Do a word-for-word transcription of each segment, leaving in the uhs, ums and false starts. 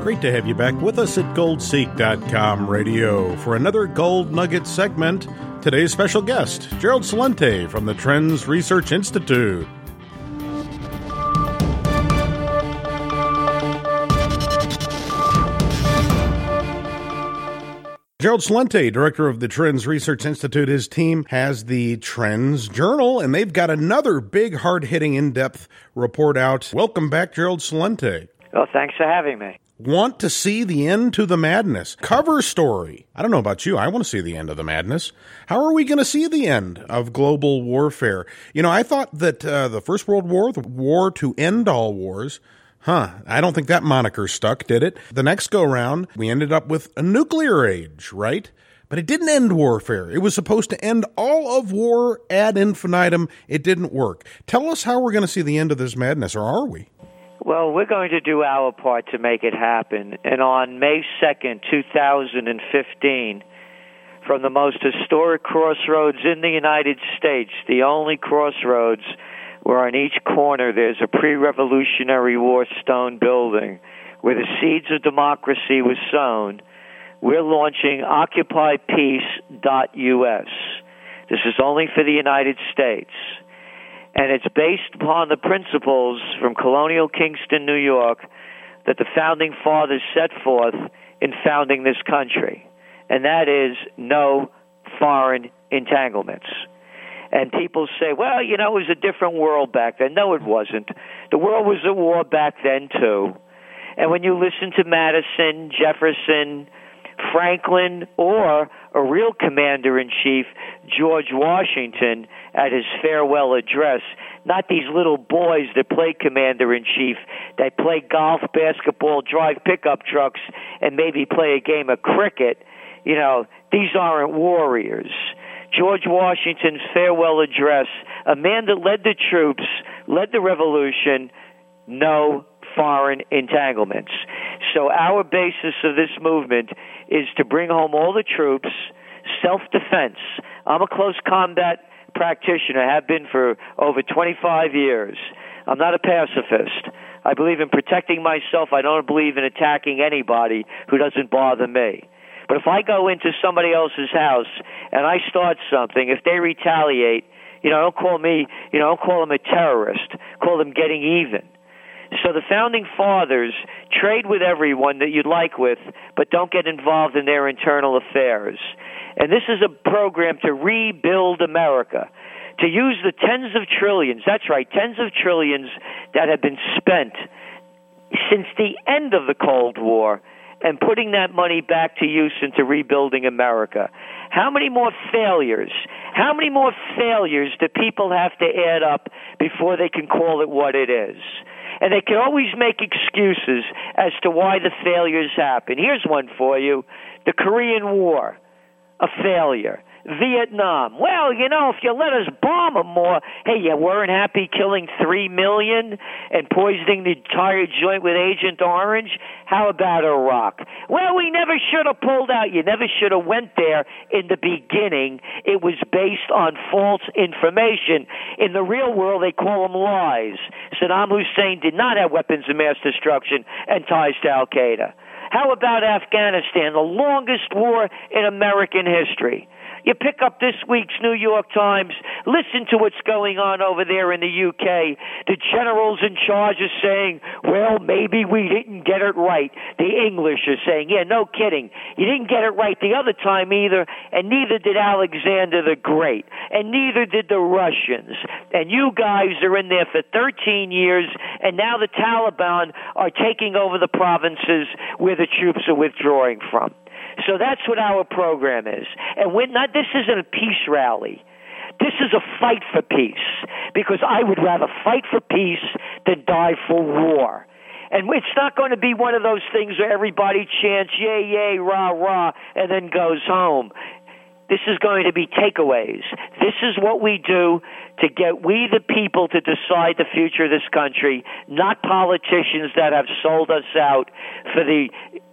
Great to have you back with us at gold seek dot com radio for another Gold Nugget segment. Today's special guest, Gerald Celente from the Trends Research Institute. Gerald Celente, director of the Trends Research Institute, his team has the Trends Journal, and they've got another big, hard-hitting, in-depth report out. Welcome back, Gerald Celente. Well, thanks for having me. Want to see the end to the madness. Cover story. I don't know about you. I want to see the end of the madness. How are we going to see the end of global warfare? You know, I thought that uh, the First World War, the war to end all wars, huh, I don't think that moniker stuck, did it? The next go-round, we ended up with a nuclear age, right? But it didn't end warfare. It was supposed to end all of war ad infinitum. It didn't work. Tell us how we're going to see the end of this madness, or are we? Well, we're going to do our part to make it happen. And on May second, two thousand fifteen, from the most historic crossroads in the United States, the only crossroads where on each corner there's a pre-Revolutionary War stone building where the seeds of democracy was sown, we're launching occupy peace dot U S. This is only for the United States. And it's based upon the principles from colonial Kingston, New York, that the Founding Fathers set forth in founding this country. And that is no foreign entanglements. And people say, well, you know, it was a different world back then. No, it wasn't. The world was at war back then, too. And when you listen to Madison, Jefferson, Franklin, or a real commander-in-chief, George Washington, at his farewell address, not these little boys that play commander-in-chief, that play golf, basketball, drive pickup trucks, and maybe play a game of cricket. You know, these aren't warriors. George Washington's farewell address, a man that led the troops, led the revolution, no foreign entanglements. So our basis of this movement is to bring home all the troops, self-defense. I'm a close combat practitioner, have been for over twenty-five years. I'm not a pacifist. I believe in protecting myself. I don't believe in attacking anybody who doesn't bother me. But if I go into somebody else's house and I start something, if they retaliate, you know, don't call me, you know, don't call them a terrorist. Call them getting even. So the Founding Fathers trade with everyone that you'd like with, but don't get involved in their internal affairs. And this is a program to rebuild America, to use the tens of trillions, that's right, tens of trillions that have been spent since the end of the Cold War, and putting that money back to use into rebuilding America. How many more failures, how many more failures do people have to add up before they can call it what it is? And they can always make excuses as to why the failures happen. Here's one for you. The Korean War, a failure. Vietnam. Well, you know, if you let us bomb them more, hey, you weren't happy killing three million and poisoning the entire joint with Agent Orange? How about Iraq? Well, we never should have pulled out. You never should have went there in the beginning. It was based on false information. In the real world, they call them lies. Saddam Hussein did not have weapons of mass destruction and ties to Al-Qaeda. How about Afghanistan, the longest war in American history? You pick up this week's New York Times, listen to what's going on over there in the U K. The generals in charge are saying, well, maybe we didn't get it right. The English are saying, yeah, no kidding. You didn't get it right the other time either, and neither did Alexander the Great, and neither did the Russians. And you guys are in there for thirteen years, and now the Taliban are taking over the provinces where the troops are withdrawing from. So that's what our program is. And we're not, this isn't a peace rally. This is a fight for peace, because I would rather fight for peace than die for war. And it's not going to be one of those things where everybody chants, yay, yay, rah, rah, and then goes home. This is going to be takeaways. This is what we do to get we the people to decide the future of this country, not politicians that have sold us out for the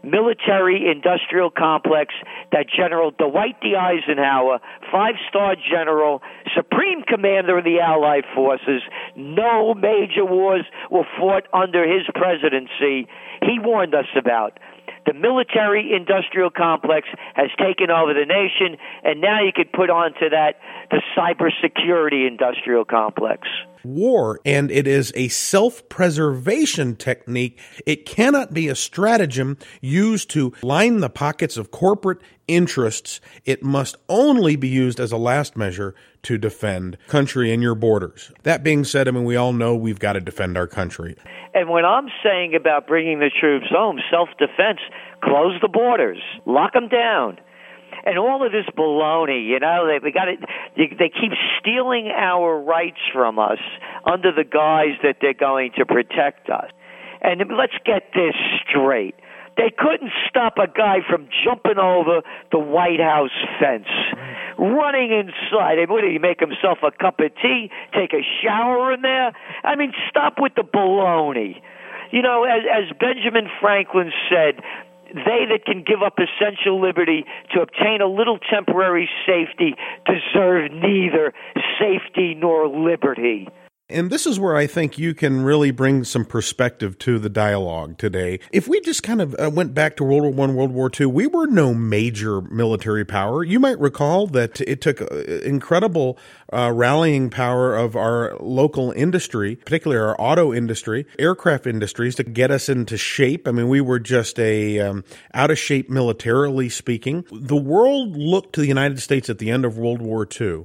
military-industrial complex that General Dwight D. Eisenhower, five-star general, supreme commander of the Allied forces, no major wars were fought under his presidency, he warned us about. The military-industrial complex has taken over the nation, and now you could put onto that the cybersecurity industrial complex. War, and it is a self-preservation technique. It cannot be a stratagem used to line the pockets of corporate interests. It must only be used as a last measure to defend country and your borders. That being said, I mean, we all know we've got to defend our country. And when I'm saying about bringing the troops home, self-defense, close the borders, lock them down. And all of this baloney, you know, they, they got it. They, they keep stealing our rights from us under the guise that they're going to protect us. And let's get this straight. They couldn't stop a guy from jumping over the White House fence, running inside. What did he make himself a cup of tea, take a shower in there? I mean, stop with the baloney. You know, as, as Benjamin Franklin said, they that can give up essential liberty to obtain a little temporary safety deserve neither safety nor liberty. And this is where I think you can really bring some perspective to the dialogue today. If we just kind of uh, went back to World War One, World War Two, we were no major military power. You might recall that it took uh, incredible uh, rallying power of our local industry, particularly our auto industry, aircraft industries, to get us into shape. I mean, we were just a um, out of shape militarily speaking. The world looked to the United States at the end of World War Two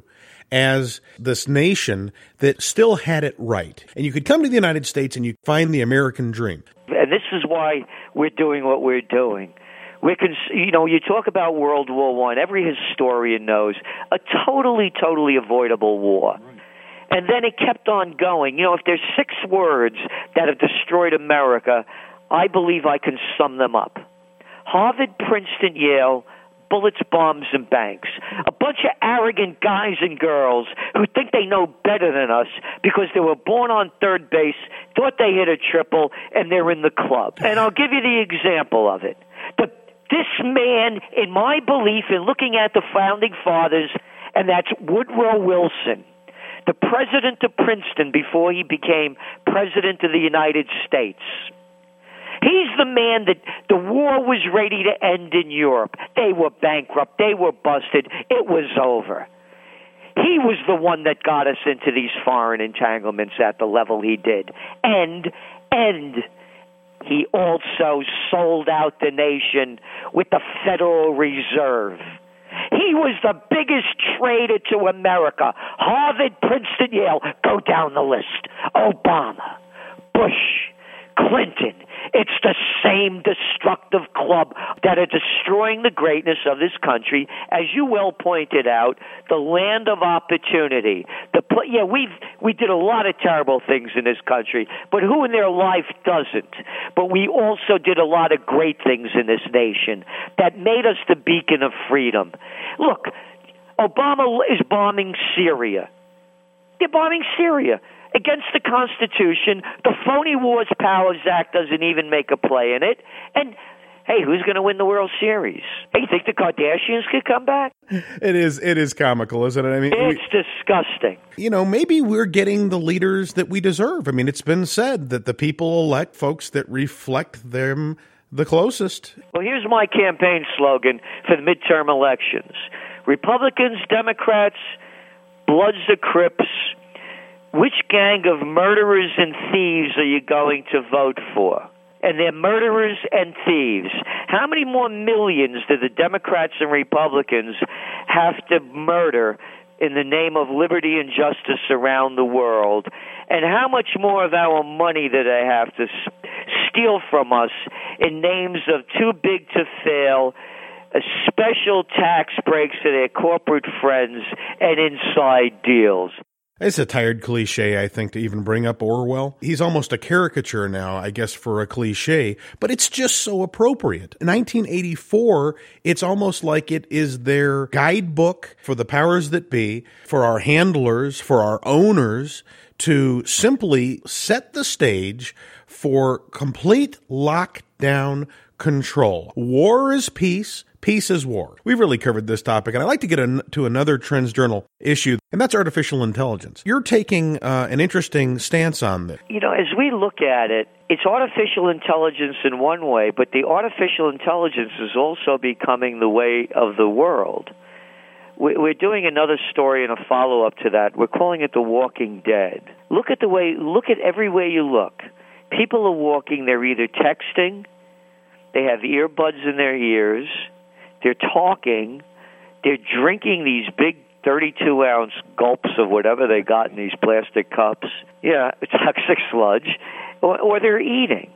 as this nation that still had it right. And you could come to the United States and you find the American dream. And this is why we're doing what we're doing. We can, you know, you talk about World War One. Every historian knows a totally, totally avoidable war. And then it kept on going. You know, if there's six words that have destroyed America, I believe I can sum them up. Harvard, Princeton, Yale, bullets, bombs, and banks. A bunch of arrogant guys and girls who think they know better than us because they were born on third base, thought they hit a triple, and they're in the club. And I'll give you the example of it. The, this man, in my belief, in looking at the founding fathers, and that's Woodrow Wilson, the president of Princeton before he became president of the United States. He's the man that the war was ready to end in Europe. They were bankrupt. They were busted. It was over. He was the one that got us into these foreign entanglements at the level he did. And, and he also sold out the nation with the Federal Reserve. He was the biggest traitor to America. Harvard, Princeton, Yale, go down the list. Obama, Bush, Clinton. It's the same destructive club that are destroying the greatness of this country. As you well pointed out, the land of opportunity. The pl- yeah, we we did a lot of terrible things in this country, but who in their life doesn't? But we also did a lot of great things in this nation that made us the beacon of freedom. Look, Obama is bombing Syria. They're bombing Syria. Against the Constitution, the Phony Wars Powers Act doesn't even make a play in it. And, hey, who's going to win the World Series? Hey, you think the Kardashians could come back? It is It is comical, isn't it? I mean, It's we, disgusting. You know, maybe we're getting the leaders that we deserve. I mean, it's been said that the people elect folks that reflect them the closest. Well, here's my campaign slogan for the midterm elections. Republicans, Democrats, Bloods or Crips, which gang of murderers and thieves are you going to vote for? And they're murderers and thieves. How many more millions do the Democrats and Republicans have to murder in the name of liberty and justice around the world? And how much more of our money do they have to steal from us in names of too big to fail, special tax breaks to their corporate friends, and inside deals? It's a tired cliche, I think, to even bring up Orwell. He's almost a caricature now, I guess, for a cliche, but it's just so appropriate. In nineteen eighty-four, it's almost like it is their guidebook for the powers that be, for our handlers, for our owners, to simply set the stage for complete lockdown, control. War is peace. Peace is war. We've really covered this topic, and I'd like to get an, to another Trends Journal issue, and that's artificial intelligence. You're taking uh, an interesting stance on this. You know, as we look at it, it's artificial intelligence in one way, but the artificial intelligence is also becoming the way of the world. We're doing another story and a follow-up to that. We're calling it The Walking Dead. Look at the way, look at every way you look. People are walking, they're either texting, they have earbuds in their ears, they're talking, they're drinking these big thirty-two ounce gulps of whatever they got in these plastic cups, yeah, toxic sludge, or, or they're eating.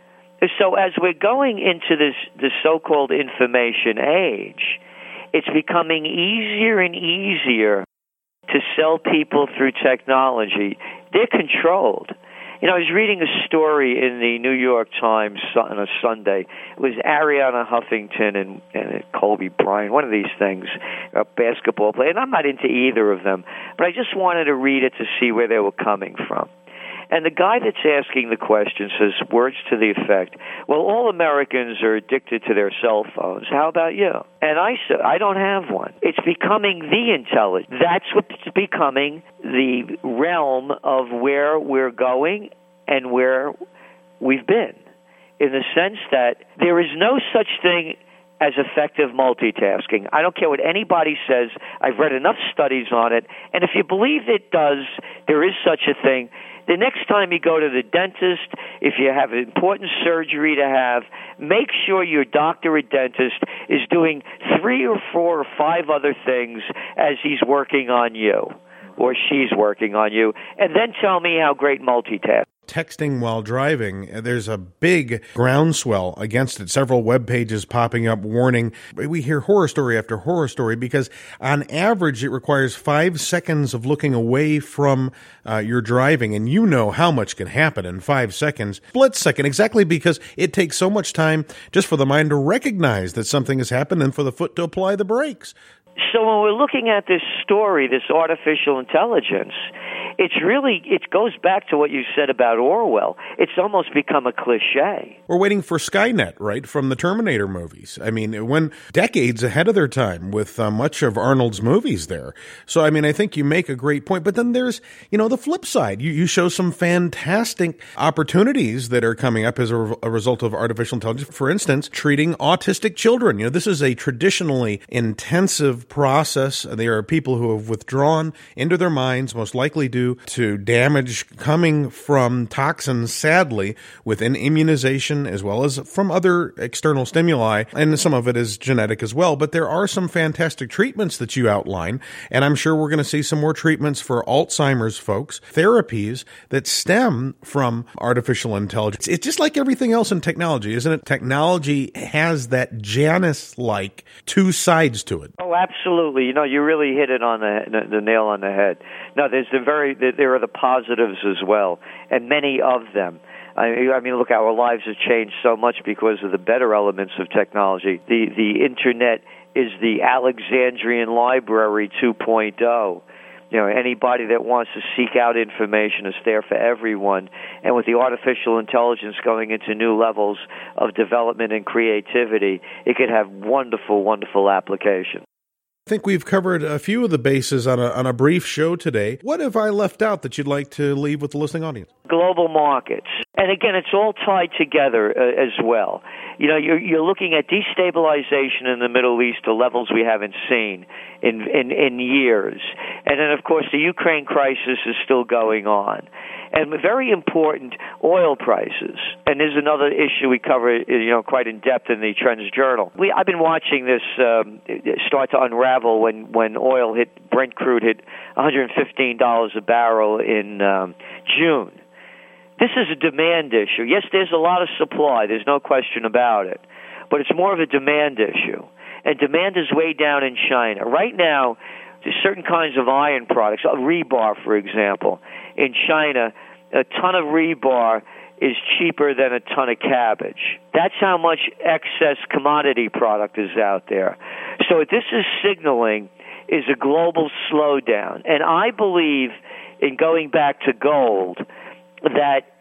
So as we're going into this, this so-called information age, it's becoming easier and easier to sell people through technology. They're controlled. You know, I was reading a story in the New York Times on a Sunday. It was Ariana Huffington and, and Kobe Bryant, one of these things, a basketball player. And I'm not into either of them, but I just wanted to read it to see where they were coming from. And the guy that's asking the question says words to the effect, well, all Americans are addicted to their cell phones. How about you? And I said, I don't have one. It's becoming the intelligence. That's what's becoming the realm of where we're going and where we've been, in the sense that there is no such thing as effective multitasking. I don't care what anybody says. I've read enough studies on it. And if you believe it does, there is such a thing. The next time you go to the dentist, if you have an important surgery to have, make sure your doctor or dentist is doing three or four or five other things as he's working on you or she's working on you, and then tell me how great multitasking. Texting while driving, there's a big groundswell against it. Several web pages popping up warning. We hear horror story after horror story because on average it requires five seconds of looking away from uh, your driving, and you know how much can happen in five seconds. Split second, exactly because it takes so much time just for the mind to recognize that something has happened and for the foot to apply the brakes. So when we're looking at this story, this artificial intelligence, it's really, it goes back to what you said about Orwell. It's almost become a cliche. We're waiting for Skynet, right, from the Terminator movies. I mean, it went decades ahead of their time with uh, much of Arnold's movies there. So, I mean, I think you make a great point. But then there's, you know, the flip side. You, you show some fantastic opportunities that are coming up as a, a result of artificial intelligence. For instance, treating autistic children. You know, this is a traditionally intensive process. There are people who have withdrawn into their minds, most likely due to damage coming from toxins, sadly, within immunization as well as from other external stimuli, and some of it is genetic as well. But there are some fantastic treatments that you outline, and I'm sure we're going to see some more treatments for Alzheimer's folks, therapies that stem from artificial intelligence. It's just like everything else in technology, isn't it? Technology has that Janus-like two sides to it. Oh, absolutely. You know, you really hit it on the, the, the nail on the head. No, there's the very there are the positives as well, and many of them. I mean, look, our lives have changed so much because of the better elements of technology. The the internet is the Alexandrian Library two point oh. You know, anybody that wants to seek out information is there for everyone. And with the artificial intelligence going into new levels of development and creativity, it could have wonderful, wonderful application. I think we've covered a few of the bases on a, on a brief show today. What have I left out that you'd like to leave with the listening audience? Global markets. And again, it's all tied together uh, as well. You know, you're, you're looking at destabilization in the Middle East to levels we haven't seen in, in, in years. And then, of course, the Ukraine crisis is still going on. And very important, oil prices. And there's another issue we cover, you know, quite in depth in the Trends Journal. We, I've been watching this um, start to unravel when, when oil hit, Brent crude hit one hundred fifteen dollars a barrel in um, June. This is a demand issue. Yes, there's a lot of supply. There's no question about it. But it's more of a demand issue. And demand is way down in China. Right now, there's certain kinds of iron products, rebar, for example. In China, a ton of rebar is cheaper than a ton of cabbage. That's how much excess commodity product is out there. So what this is signaling is a global slowdown. And I believe, in going back to gold, that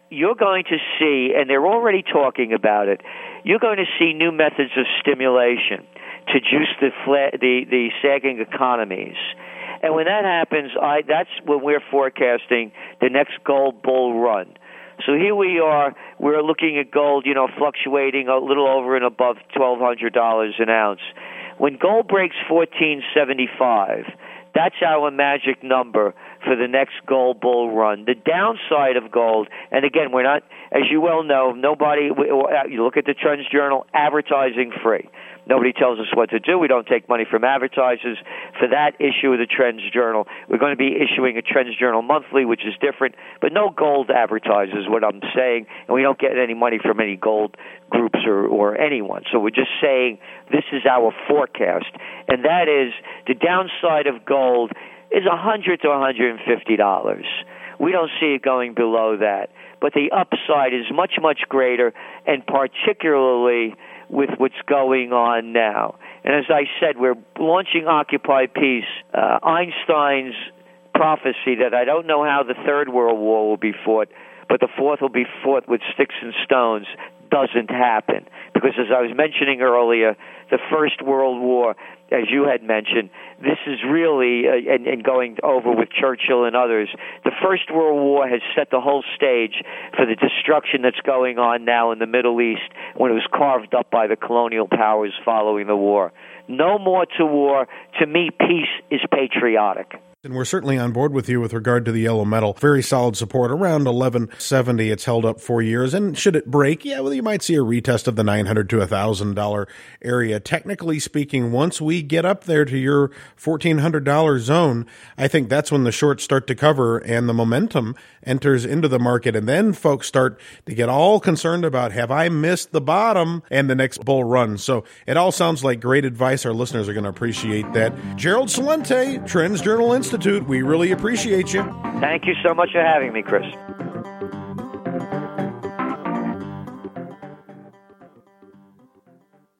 you're going to see, and they're already talking about it, you're going to see new methods of stimulation to juice the fla- the, the sagging economies. And when that happens, I, that's when we're forecasting the next gold bull run. So here we are, we're looking at gold, you know, fluctuating a little over and above twelve hundred dollars an ounce. When gold breaks fourteen seventy-five, that's our magic number for the next gold bull run. The downside of gold, and again, we're not, as you well know, nobody, you look at the Trends Journal, advertising free. Nobody tells us what to do. We don't take money from advertisers. For that issue of the Trends Journal, we're going to be issuing a Trends Journal monthly, which is different, but no gold advertisers, what I'm saying, and we don't get any money from any gold groups or, or anyone. So we're just saying this is our forecast, and that is the downside of gold is one hundred to one hundred fifty dollars. We don't see it going below that, but the upside is much, much greater, and particularly with what's going on now. And as I said, we're launching Occupy Peace. Uh, Einstein's prophecy that I don't know how the Third World War will be fought, but the Fourth will be fought with sticks and stones, doesn't happen. Because as I was mentioning earlier, the First World War, as you had mentioned, this is really, uh, and, and going over with Churchill and others, the First World War has set the whole stage for the destruction that's going on now in the Middle East when it was carved up by the colonial powers following the war. No more to war. To me, peace is patriotic. And we're certainly on board with you with regard to the yellow metal. Very solid support, around eleven seventy. It's held up for years. And should it break, yeah, well, you might see a retest of the nine hundred to one thousand dollars area. Technically speaking, once we get up there to your fourteen hundred dollars zone, I think that's when the shorts start to cover and the momentum enters into the market. And then folks start to get all concerned about, have I missed the bottom and the next bull run? So it all sounds like great advice. Our listeners are going to appreciate that. Gerald Celente, Trends Journal Institute, we really appreciate you. Thank you so much for having me, Chris.